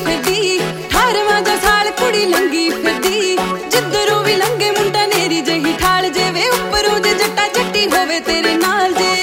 ਫਿਰਦੀ 18ਵਾਂ ਦਾ ਸਾਲ ਕੁੜੀ ਲੰਗੀ ਫਿਰਦੀ ਜਿੱਧਰੋਂ ਵੀ ਲੰਘੇ ਮੁੰਡਾ ਨੇਰੀ ਜਿਹੀ ਠਾਲ ਜੇ ਉੱਪਰੋਂ ਜੇ ਜੱਟਾ ਜੱਟੀ ਹੋਵੇ ਤੇਰੇ ਨਾਲ ਜੇ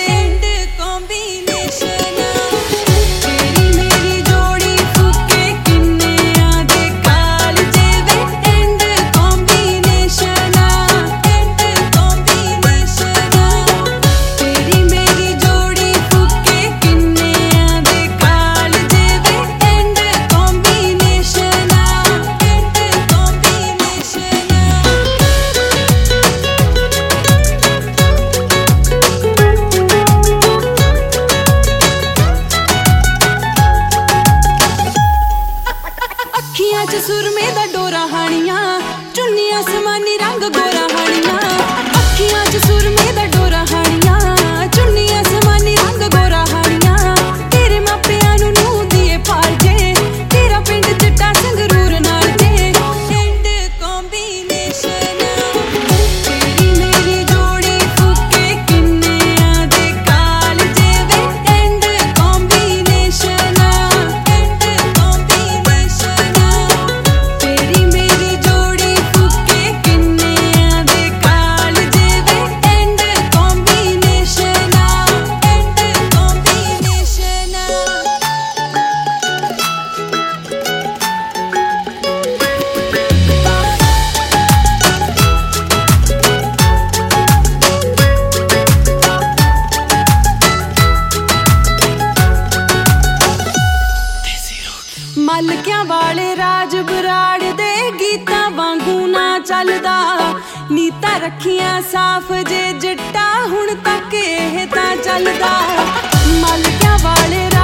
ਅੱਖੀਆਂ 'ਚ ਸੁਰਮੇ ਦਾ ਡੋਰਾ ਹਾਣੀਆਂ ਚੁੰਨੀਆਂ ਸਮਾਨੀ ਰੰਗ ਗੋਰਾ ਹਾਣੀਆਂ ਅੱਖੀਆਂ 'ਚ ਸੁਰਮੇ ਦਾ ਡੋਰਾ ਹਾਣੀਆਂ ਚੁੰਨੀਆਂ ਸਮਾਨੀ ਰੰਗ ਗੋਰਾ ਹਾਣੀਆਂ ਤੇਰੇ ਮਾਪਿਆਂ ਨੂੰ ਦੀਏ ਪਾਲ ਜੇ ਤੇਰਾ ਪਿੰਡ ਚਿੱਟਾ ਸੰਗਰੂਰ ਨਾਲ ਜੇ ਐਂਡ ਕੰਬੀਨੇਸ਼ਨ ਤੇਰੀ ਮੇਰੀ ਜੋੜੀ ਫੁੱਕੇ ਕਿੰਨਿਆਂ ਦੇ ਕਾਲ ਜੇ ਵੇ ਐਂਡ ਕੰਬੀਨੇਸ਼ਨ ਮਲਕਿਆਂ ਵਾਲੇ ਰਾਜ ਬਰਾੜ ਦੇ ਗੀਤਾਂ ਵਾਂਗੂ ਨਾ ਚੱਲਦਾ ਨੀਤਾਂ ਰੱਖੀਆਂ ਸਾਫ਼ ਜੇ ਜੱਟਾ ਹੁਣ ਤੱਕ ਇਹ ਤਾਂ ਚੱਲਦਾ ਮਲਕਿਆਂ ਵਾਲੇ